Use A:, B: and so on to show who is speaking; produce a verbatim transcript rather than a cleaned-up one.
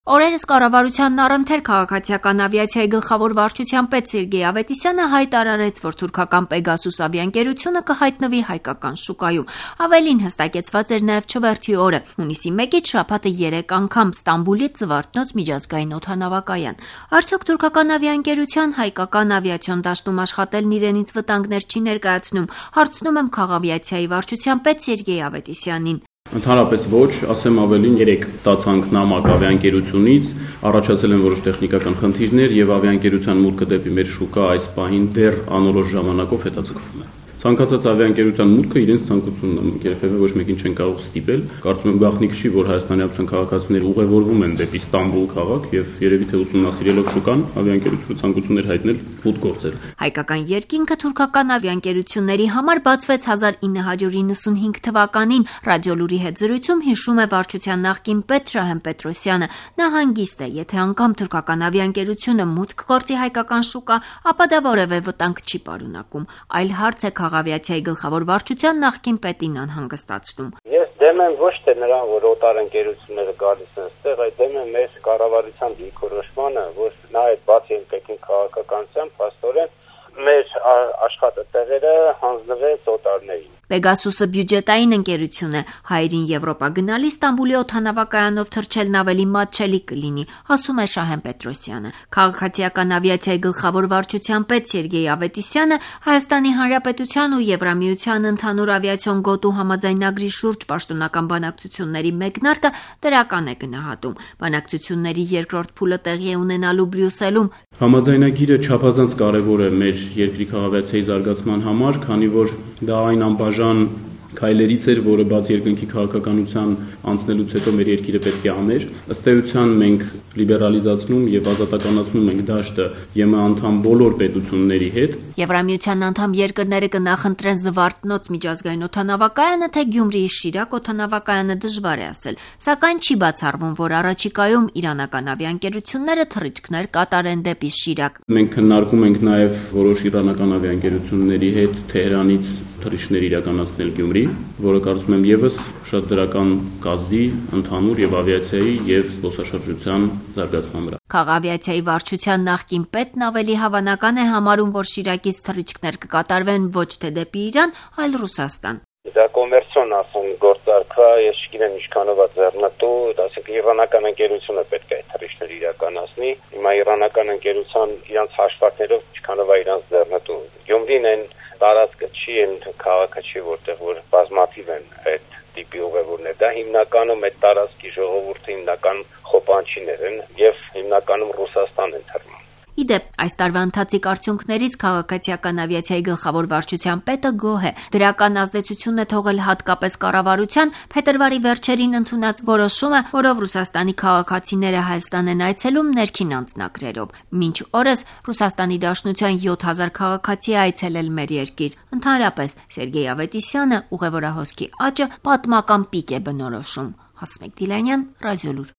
A: Օրերս կառավարությանն առընթեր քաղաքացիական ավիացիայի գլխավոր վարչության պետ Սերգեյ Ավետիսյանը հայտարարեց, որ թուրքական Պեգասուս ավիաընկերությունը կհայտնվի հայկական շուկայում։ Ավելին հստակեցված էր նաև չվերթի օրը՝ հունիսի մեկից շաբաթը երեք անգամ Ստամբուլից Զվարթնոց միջազգային օդանավակայան։ Արդյոք թուրքական ավիաընկերության հայկական ավիացիոն դաշտում աշխատելն իրենից վտանգներ չի ներկայացնում, հարցնում եմ քաղավիացիայի վարչության պետ Սերգեյ Ավետիսյանին։
B: Ընդհանրապես ոչ, ասեմ ավելին, երեք ստացանք նամակ ավիաընկերությունից, առաջացել են որոշ տեխնիկական խնդիրներ եւ ավիաընկերության մուտքը դեպի մեր շուկա այս պահին դեռ անորոշ ժամանակով հետաձգվում է։ Ցանկացած ավիաընկերության մուտքը իրենց ցանկությունն է, երբևէ ոչ մեկին չեն կարող ստիպել։ Կարծում եմ գաղտնիք չի, որ Հայաստանի Հանրապետության քաղաքացիները ուղևորվում են դեպի Ստամբուլ քաղաք եւ երևի թե ուսումնասիրելով շուկան, ավիաընկերությունը ցանկություններ հայտնել մուտք գործել։
A: Հայկական երկինքը թուրքական ավիաընկերությունների համար բացվեց հազար ինը հարյուր իննսունհինգ թվականին։ Ռադիոլուրի հետ զրույցում հիշում է վարչության նախկին պետ Շահեն Պետրոսյանը։ Նա հանգիստ է, եթե անգամ թուրքական ավիաընկերությունը մուտք գործի հայկական շուկա, ապա դա որևէ վտանգ չի պարունակում։ Այլ հարց է քաղավիացիայի գլխավոր վարչության նախկին պետին անհանգստացնում։
C: Ես դեմ եմ ոչ թե նրան, որ օտար ընկերությունները գալիս են այստեղ, այլ դեմ եմ մեր կառավարության դիրքորոշմանը, որ նա այդ բացի պետին քաղաքականությամբ փաստորեն մեր աշխատատեղերը հանձնվեց օտարներին։
A: Պեգասուսը բյուջետային ընկերություն է, հայերին Եվրոպա գնալի Ստամբուլի օդանավակայանով թռչելն ավելի մատչելի կլինի, ասում է Շահեն Պետրոսյանը։ Քաղաքացիական ավիացիայի գլխավոր վարչության պետ Սերգեյ Ավետիսյանը Հայաստանի Հանրապետության ու Եվրամիության ընդհանուր ավիացիոն գոտու համաձայնագրի շուրջ պաշտոնական բանակցությունների մեկնարկը դրական է գնահատում։ Բանակցությունների երկրորդ փուլը տեղի է ունենալու Բրյուսելում։
B: Համաձայնագիրը չափազանց կարևոր է մեր երկրի քաղաքացիայի զարգացման համար, քանի որ դա այն անբաժան քայլերից էր, որը բաց երկնքի քաղաքականության անցնելուց հետո մեր երկիրը պետք է աներ։ Ըստ էության մենք լիբերալիզացնում եւ ազատականացնում ենք դաշտը ԵՄ անդամ բոլոր պետությունների հետ։
A: Եվրամիության անդամ երկրները կնախընտրեն Զվարթնոց միջազգային օդանավակայանը, թե Գյումրիի Շիրակ օդանավակայանը դժվար է ասել, սակայն չի բացառվում, որ առաջիկայում իրանական ավիաընկերությունները թռիչքներ կատարեն դեպի Շիրակ։
B: Մենք քննարկում ենք նաեւ որոշ իրանական ավիաընկերությունների հետ Թեհրանից թռիչքներ իրականացնել Գյումրի, որը կարծում եմ եւս շատ դրական կազդի ընդհանուր եւ ավիացիայի եւ զբոսաշրջության զարգացման վրա։
A: Քաղավիացիայի վարչության նախկին պետն ավելի հավանական է համարում, որ Շիրակից թռիչքներ կկատարվեն ոչ թե դեպի Իրան, այլ Ռուսաստան։
C: Դա կոմերցիոն ասում գործարքա, ես չգիտեմ ինչքանով է ձեռնտու, ասենք իրանական ընկերությունը պետք է այդ թռիչքները իրականացնի։ Հիմա իրանական ընկերության իրանց հաշվարկներով ինչքանով է իրանց ձեռնտու։ Գյումրին են տարածքը չի, այն քաղաքը չի, որտեղ որ բազմաթիվ են այդ տիպի ուղևորներ։ Դա հիմնականում այդ տարածքի ժողովուրդը հիմնականում խոպանչիներ են եւ հիմնականում Ռուսաստան են թռնում։
A: Իդեպ, այս տարվա ընթացիկ արդյունքներից քաղաքացիական ավիացիայի գլխավոր վարչության պետը գոհ է։ Դրական ազդեցություն է թողել հատկապես կառավարության փետրվարի վերջերին ընդունած որոշումը, որով Ռուսաստանի քաղաքացիները Հայաստան են այցելում ներքին անձնագրերով։ Մինչ օրս Ռուսաստանի Դաշնության յոթ հազար քաղաքացի է այցելել մեր երկիր։ Ընդհանրապես, Սերգեյ Ավետիսյանը ուղևորահոսքի աճը պատմական պիկ է բնորոշում։ Հասմիկ Դիլանյան, Ռադիոլուր։